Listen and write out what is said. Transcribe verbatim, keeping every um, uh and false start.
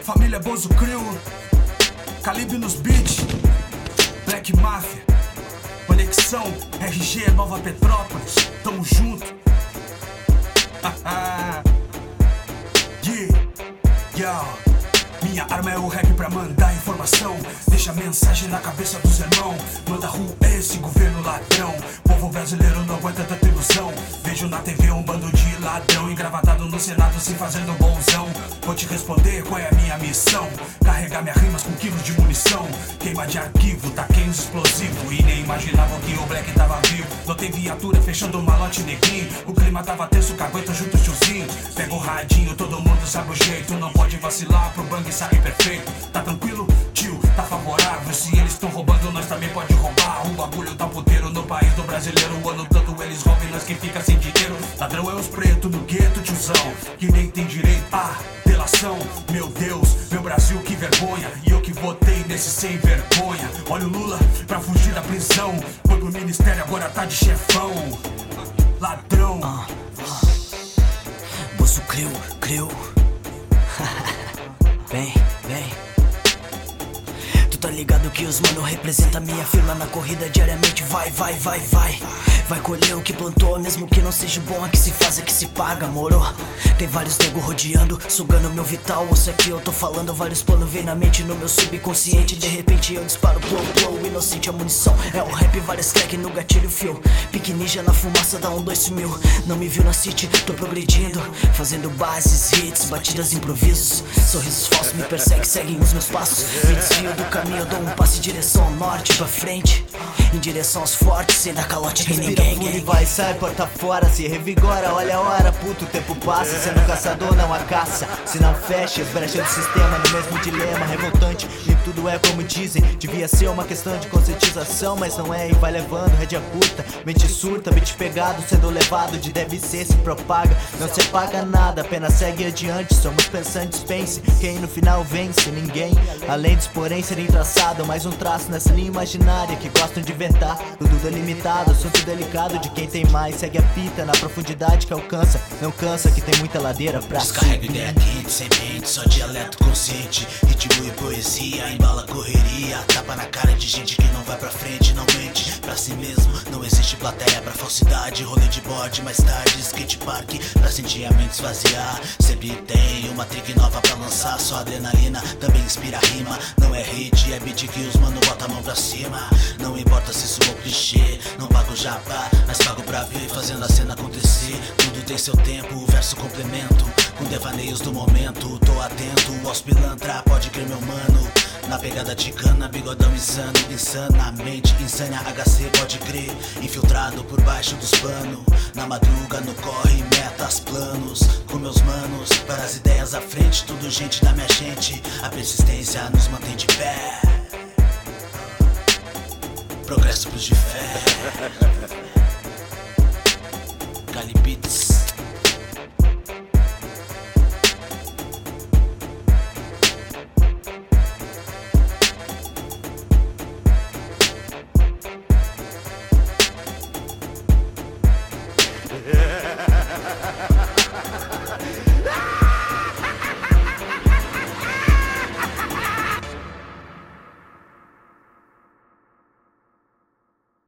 Família Bozo Crew, Calibre nos beats, Black Mafia, Conexão, R G, Nova Petrópolis, tamo junto. Yeah, yo. Minha arma é o rap pra mandar informação. Deixa mensagem na cabeça dos irmãos. Manda rua esse governo ladrão. Povo brasileiro não aguenta tanta ilusão. Vejo na T V um bando de ladrão engravatado no Senado se fazendo bonzão. Vou te responder qual é a minha missão. Carregar minhas rimas com quilos de munição. Queima de arquivo, taquei uns explosivos. E nem imaginavam que o Black tava vivo. Notei viatura fechando o malote neguinho. O clima tava tenso, cagueta junto o tiozinho. Pega o radinho, todo mundo sabe o jeito. Não pode vacilar pro bang sair perfeito. Tá tranquilo, tio, tá favorável. Se eles tão roubando, nós também pode roubar. O bagulho tá puteiro no país do brasileiro. O ano tanto eles roubam, nós que fica sem dinheiro. Ladrão é os pretos no gueto, tiozão, que nem tem direito à delação. Meu Deus, meu Brasil, que vergonha. E eu que votei nesse sem vergonha. Olha o Lula pra fugir da prisão. Foi pro ministério, agora tá de chefão. Ladrão. uh, uh. Bozo Crew, Crew. Vem, vem. Tu tá ligado que os mano representa minha firma na corrida diariamente. Vai, vai, vai, vai. Vai colher o que plantou, mesmo que não seja bom. É que se faz, é que se paga, moro? Tem vários nego rodeando, sugando meu vital. Isso aqui eu tô falando, vários planos vem na mente, no meu subconsciente. De repente eu disparo, blow, blow, inocente a munição. É o rap, várias crack no gatilho, fio. Pique ninja na fumaça, dá um dois sumiu. Não me viu na city, tô progredindo. Fazendo bases, hits, batidas, improvisos. Sorrisos falsos me perseguem, seguem os meus passos. Me desvio do caminho, eu dou um passo em direção ao norte, pra frente. Em direção aos fortes, sem dar calote em ninguém. E vai, sai, porta fora, se revigora, olha a hora, puto, o tempo passa. Sendo caçador, não há caça. Se não fecha, brecha do sistema, no mesmo dilema revoltante. Nem tudo é como dizem, devia ser uma questão de conscientização, mas não é e vai levando, rédea curta. Mente surta, beat pegado, sendo levado de deve ser, se propaga. Não se apaga nada, apenas segue adiante. Somos pensantes, pense, quem no final vence, ninguém. Além dos porém serem traçado, mais um traço nessa linha imaginária que gostam de inventar. Tudo é limitado, assunto delicado de quem tem mais. Segue a fita na profundidade que alcança. Não cansa que tem muita ladeira pra descarrega ideia quente, semente, só dialeto consciente. Ritmo e poesia, embala correria. Tapa na cara de gente que não vai pra frente, não mente pra si mesmo. Não existe plateia pra falsidade. Rolê de bode, mais tarde skate park pra sentir a mente esvaziar. Sempre tem uma trick nova pra lançar. Só adrenalina também inspira rima. Não é hit, é beat que os mano bota a mão pra cima. Não importa se soou clichê, não pago jabá, mas pago pra ver fazendo a cena acontecer. Tudo tem seu tempo, o verso complemento com devaneios do momento. Tô atento aos pilantra, pode crer meu mano. Na pegada de cana, bigodão insano, insanamente insana, H C pode crer. Infiltrado por baixo dos panos, na madruga, no corre, metas, planos. Com meus manos, várias ideias à frente, tudo gente da minha gente. A persistência nos mantém de pé. Progresso pros de fé. Calibeats.